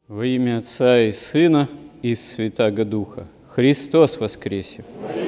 Во имя Отца и Сына и Святаго Духа. Христос воскресе!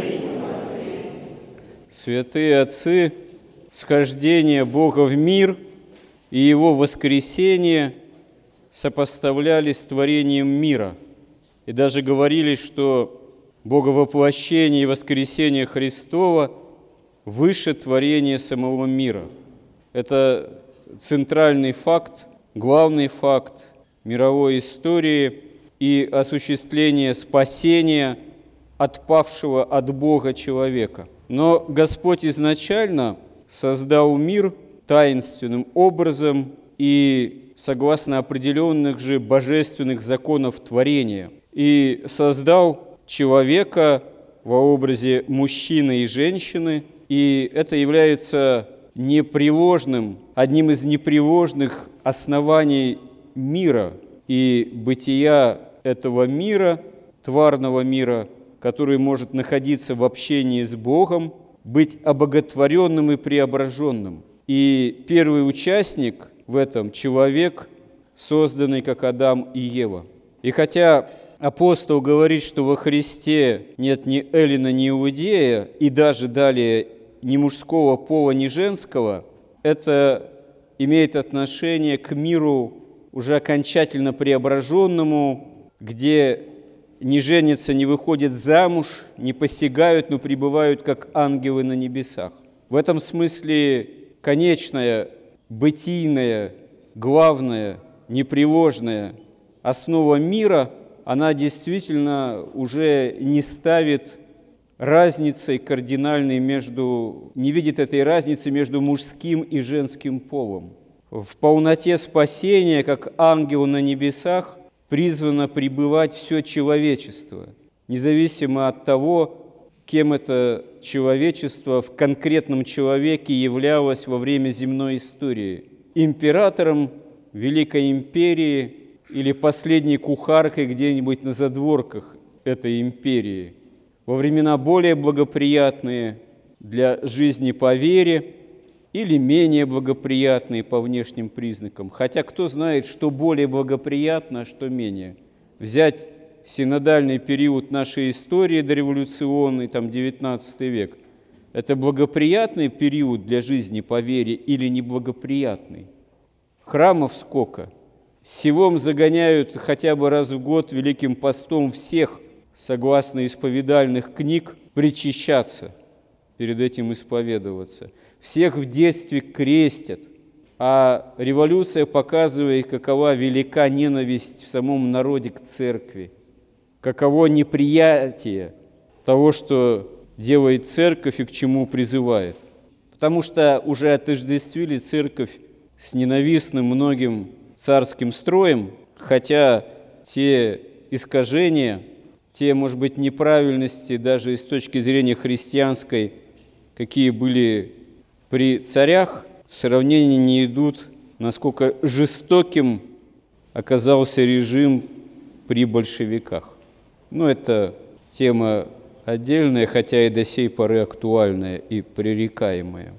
Святые Отцы, схождение Бога в мир и Его воскресение сопоставлялись с творением мира. И даже говорили, что Боговоплощение и воскресение Христова выше творения самого мира. Это центральный факт, главный факт мировой истории и осуществления спасения отпавшего от Бога человека. Но Господь изначально создал мир таинственным образом и согласно определенных же божественных законов творения. И создал человека во образе мужчины и женщины, и это является одним из непреложных оснований мира и бытия этого мира, тварного мира, который может находиться в общении с Богом, быть обоготворенным и преображенным. И первый участник в этом – человек, созданный как Адам и Ева. И хотя апостол говорит, что во Христе нет ни эллина, ни иудея, и даже далее ни мужского пола, ни женского, это имеет отношение к миру уже окончательно преображенному, где не женятся, не выходят замуж, не посягают, но пребывают как ангелы на небесах. В этом смысле конечная, бытийная, главная, непреложная основа мира, она действительно уже не ставит разницей кардинальной не видит этой разницы между мужским и женским полом. В полноте спасения, как ангел на небесах, призвано пребывать все человечество, независимо от того, кем это человечество в конкретном человеке являлось во время земной истории. Императором Великой империи или последней кухаркой где-нибудь на задворках этой империи. Во времена более благоприятные для жизни по вере или менее благоприятные по внешним признакам. Хотя кто знает, что более благоприятно, а что менее. Взять синодальный период нашей истории дореволюционный, там 19 век. Это благоприятный период для жизни по вере или неблагоприятный? Храмов сколько? Селом загоняют хотя бы раз в год Великим постом всех, согласно исповедальных книг, причащаться, перед этим исповедоваться. Всех в детстве крестят, а революция показывает, какова велика ненависть в самом народе к церкви, каково неприятие того, что делает церковь и к чему призывает. Потому что уже отождествили церковь с ненавистным многим царским строем, хотя те искажения, те, может быть, неправильности даже с точки зрения христианской, какие были при царях, в сравнении не идут, насколько жестоким оказался режим при большевиках. Это тема отдельная, хотя и до сей поры актуальная и пререкаемая.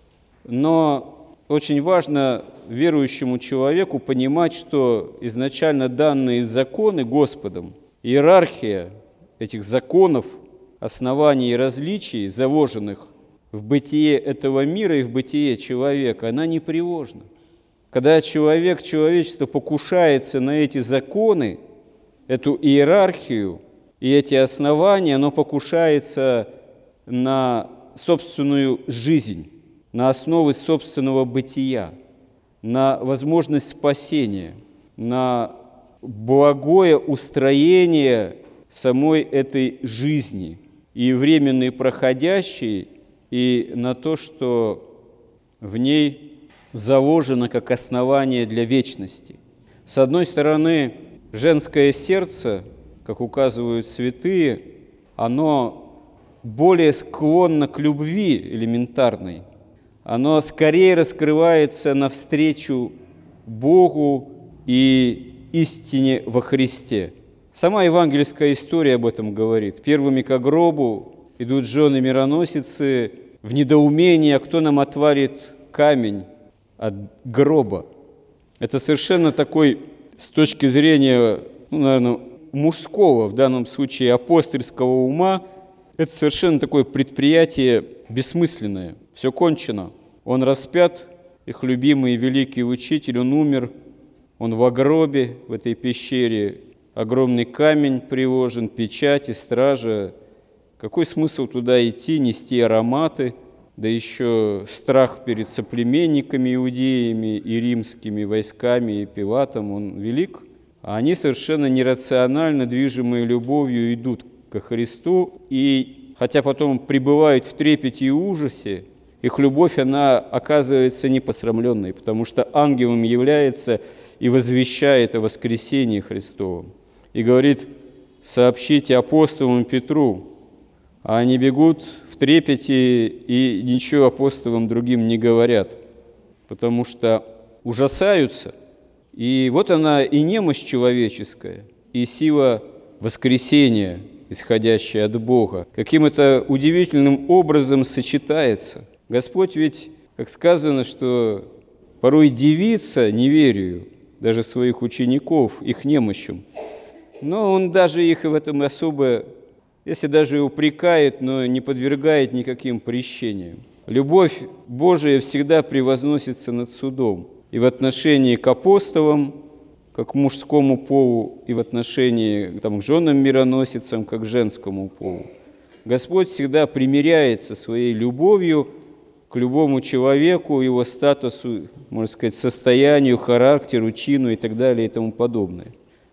Но очень важно верующему человеку понимать, что изначально данные законы Господом, иерархия этих законов, оснований и различий, заложенных в бытие этого мира и в бытие человека, она непреложна. Когда человечество покушается на эти законы, эту иерархию и эти основания, оно покушается на собственную жизнь, на основы собственного бытия, на возможность спасения, на благое устроение самой этой жизни, и временной проходящей, и на то, что в ней заложено как основание для вечности. С одной стороны, женское сердце, как указывают святые, оно более склонно к любви элементарной. Оно скорее раскрывается навстречу Богу и истине во Христе. Сама евангельская история об этом говорит. Первыми ко гробу идут жены-мироносицы в недоумении, а кто нам отварит камень от гроба. Это совершенно такой с точки зрения, наверное, мужского, в данном случае апостольского ума, это совершенно такое предприятие бессмысленное. Все кончено. Он распят, их любимый и великий учитель, он умер, он в гробе, в этой пещере, огромный камень приложен, печати, стража. Какой смысл туда идти, нести ароматы, да еще страх перед соплеменниками, иудеями и римскими войсками и Пилатом, он велик. А они совершенно нерационально, движимые любовью, идут ко Христу, и хотя потом пребывают в трепете и ужасе, их любовь, она оказывается непосрамленной, потому что ангелом является и возвещает о воскресении Христовом. И говорит: сообщите апостолам Петру, а они бегут в трепете и ничего апостолам другим не говорят, потому что ужасаются. И вот она и немощь человеческая, и сила воскресения, исходящая от Бога. Каким это удивительным образом сочетается. Господь ведь, как сказано, что порой дивится неверию даже своих учеников, их немощам. Но Он даже их в этом особо, если даже и упрекает, но не подвергает никаким прещениям. Любовь Божия всегда превозносится над судом. И в отношении к апостолам, как к мужскому полу, и в отношении к женам-мироносицам, как к женскому полу. Господь всегда примиряется своей любовью к любому человеку, его статусу, можно сказать, состоянию, характеру, чину и так далее и тому подобное.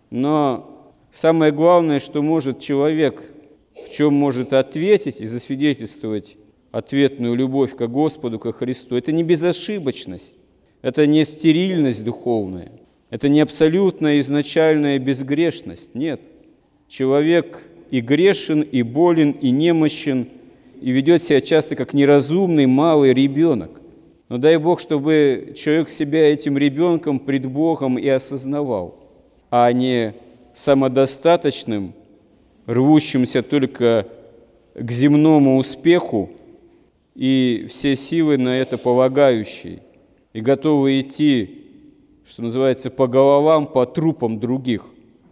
Но самое главное, что может человек, в чем может ответить и засвидетельствовать ответную любовь ко Господу, ко Христу, это не безошибочность, это не стерильность духовная, это не абсолютная изначальная безгрешность. Нет. Человек и грешен, и болен, и немощен, и ведет себя часто как неразумный малый ребенок. Но дай Бог, чтобы человек себя этим ребенком пред Богом и осознавал, а не самодостаточным, рвущимся только к земному успеху и все силы на это полагающий, и готовы идти, что называется, по головам, по трупам других.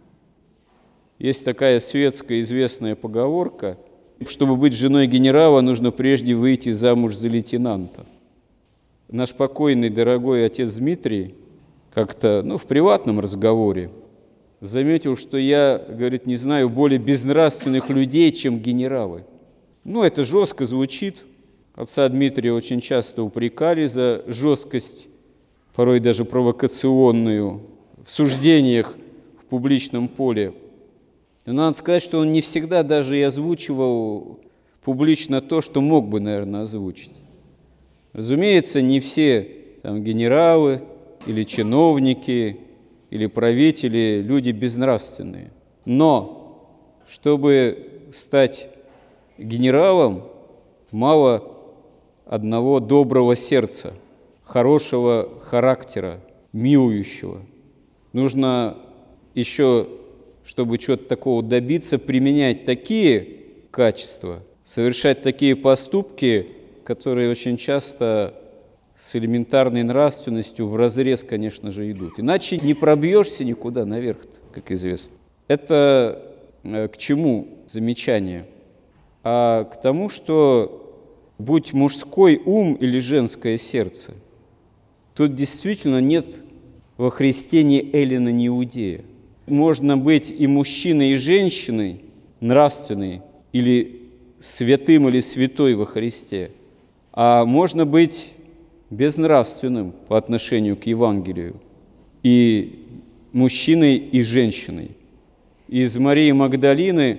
Есть такая светская известная поговорка: чтобы быть женой генерала, нужно прежде выйти замуж за лейтенанта. Наш покойный дорогой отец Дмитрий как-то, в приватном разговоре заметил, что я, говорит, не знаю более безнравственных людей, чем генералы. Это жестко звучит. Отца Дмитрия очень часто упрекали за жесткость, порой даже провокационную, в суждениях в публичном поле. Но надо сказать, что он не всегда даже и озвучивал публично то, что мог бы, наверное, озвучить. Разумеется, не все генералы или чиновники или правители люди безнравственные. Но чтобы стать генералом, мало одного доброго сердца, хорошего характера, милующего. Нужно еще, чтобы чего-то такого добиться, применять такие качества, совершать такие поступки, которые очень часто с элементарной нравственностью вразрез, конечно же, идут. Иначе не пробьешься никуда наверх, как известно. Это к чему замечание? А к тому, что будь мужской ум или женское сердце, тут действительно нет во Христе ни эллина, ни иудея. Можно быть и мужчиной, и женщиной, нравственной, или святым, или святой во Христе, а можно быть безнравственным по отношению к Евангелию, и мужчиной, и женщиной. Из Марии Магдалины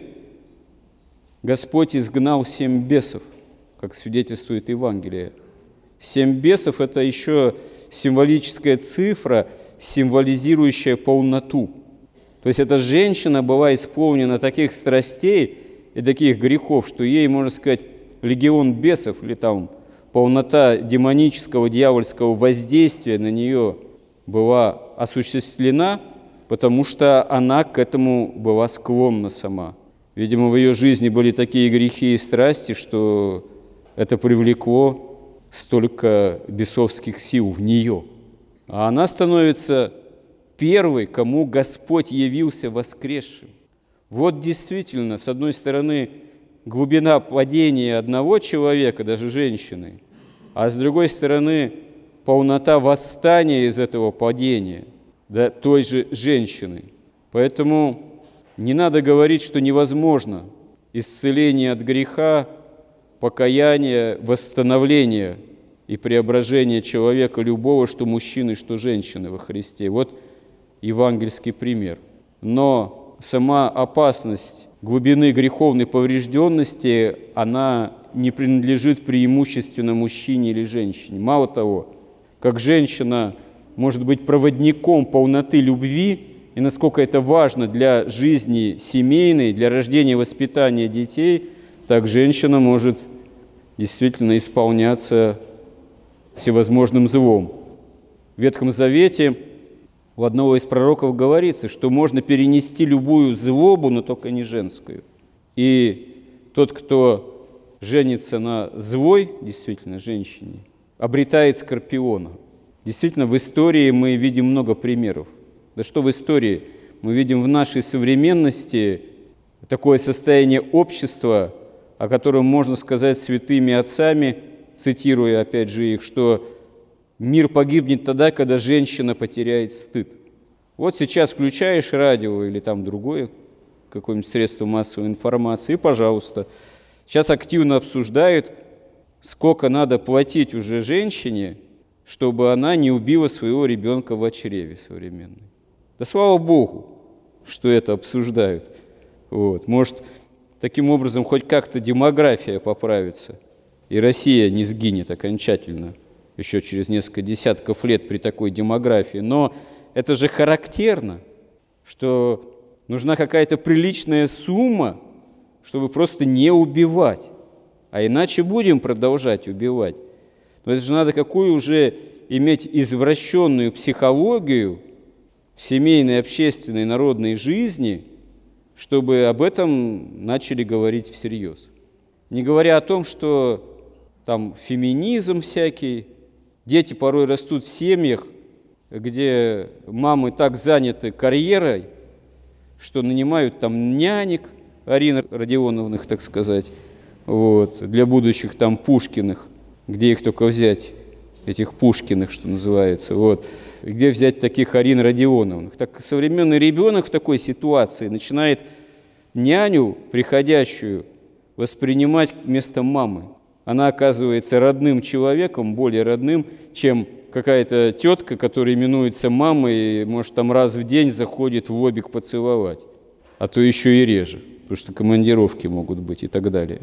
Господь изгнал 7 бесов, как свидетельствует Евангелие. 7 бесов – это еще символическая цифра, символизирующая полноту. То есть эта женщина была исполнена таких страстей и таких грехов, что ей, можно сказать, легион бесов или полнота демонического, дьявольского воздействия на нее была осуществлена, потому что она к этому была склонна сама. Видимо, в ее жизни были такие грехи и страсти, что это привлекло столько бесовских сил в нее. А она становится первый, кому Господь явился воскресшим. Вот действительно, с одной стороны, глубина падения одного человека, даже женщины, а с другой стороны, полнота восстания из этого падения, да, той же женщины. Поэтому не надо говорить, что невозможно исцеление от греха, покаяние, восстановление и преображение человека любого, что мужчины, что женщины во Христе. Вот евангельский пример. Но сама опасность глубины греховной поврежденности, она не принадлежит преимущественно мужчине или женщине. Мало того, как женщина может быть проводником полноты любви, и насколько это важно для жизни семейной, для рождения и воспитания детей, так женщина может действительно исполняться всевозможным злом. В Ветхом Завете у одного из пророков говорится, что можно перенести любую злобу, но только не женскую. И тот, кто женится на злой, действительно, женщине, обретает скорпиона. Действительно, в истории мы видим много примеров. Да что в истории? Мы видим в нашей современности такое состояние общества, о котором можно сказать святыми отцами, цитируя опять же их, что мир погибнет тогда, когда женщина потеряет стыд. Вот сейчас включаешь радио или там другое какое-нибудь средство массовой информации, и, пожалуйста, сейчас активно обсуждают, сколько надо платить уже женщине, чтобы она не убила своего ребенка в чреве современной. Да слава Богу, что это обсуждают. Вот. Может, таким образом хоть как-то демография поправится, и Россия не сгинет окончательно еще через несколько десятков лет при такой демографии. Но это же характерно, что нужна какая-то приличная сумма, чтобы просто не убивать. А иначе будем продолжать убивать. Но это же надо какую уже иметь извращенную психологию в семейной, общественной, народной жизни, чтобы об этом начали говорить всерьез. Не говоря о том, что там феминизм всякий, дети порой растут в семьях, где мамы так заняты карьерой, что нанимают там нянек, Арин Родионовных, так сказать, вот, для будущих там Пушкиных, где их только взять, этих Пушкиных, что называется, вот, где взять таких Арин Родионовных. Так современный ребенок в такой ситуации начинает няню, приходящую, воспринимать вместо мамы. Она оказывается родным человеком, более родным, чем какая-то тетка, которая именуется мамой, и, может, там раз в день заходит в лобик поцеловать, а то еще и реже, потому что командировки могут быть и так далее.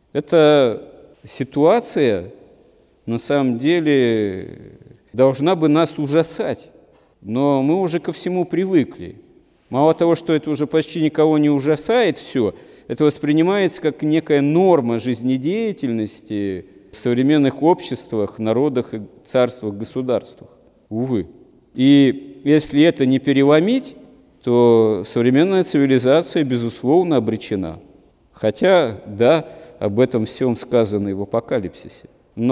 Эта ситуация, на самом деле, должна бы нас ужасать, но мы уже ко всему привыкли. Мало того, что это уже почти никого не ужасает все, это воспринимается как некая норма жизнедеятельности в современных обществах, народах, царствах, государствах. Увы. И если это не переломить, то современная цивилизация, безусловно, обречена. Хотя, да, об этом всем сказано и в Апокалипсисе.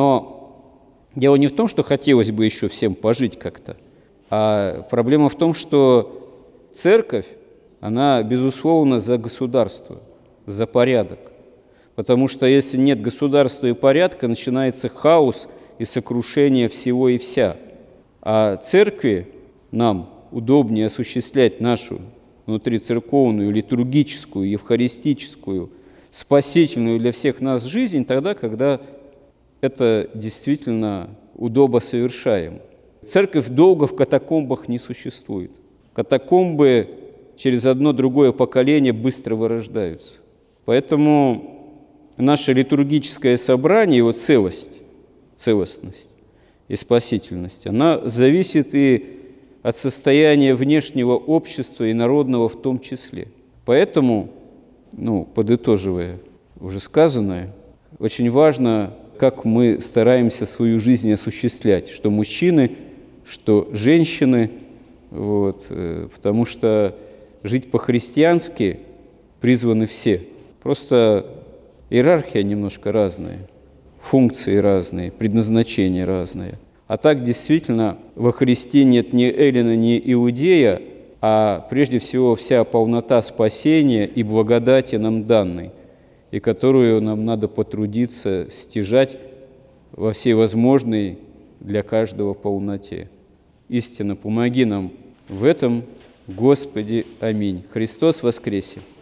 Но дело не в том, что хотелось бы еще всем пожить как-то, а проблема в том, что церковь, она, безусловно, за государство, за порядок. Потому что если нет государства и порядка, начинается хаос и сокрушение всего и вся. А церкви нам удобнее осуществлять нашу внутрицерковную, литургическую, евхаристическую, спасительную для всех нас жизнь тогда, когда это действительно удобосовершаемо. Церковь долго в катакомбах не существует. Катакомбы через одно другое поколение быстро вырождаются. Поэтому наше литургическое собрание, его целостность и спасительность, она зависит и от состояния внешнего общества и народного в том числе. Поэтому, подытоживая уже сказанное, очень важно, как мы стараемся свою жизнь осуществлять, что мужчины, что женщины, потому что жить по-христиански призваны все. Просто иерархия немножко разная, функции разные, предназначение разное. А так действительно во Христе нет ни эллина, ни иудея, а прежде всего вся полнота спасения и благодати нам данной, и которую нам надо потрудиться стяжать во всей возможной для каждого полноте. Истинно, помоги нам в этом, Господи. Аминь. Христос воскресе!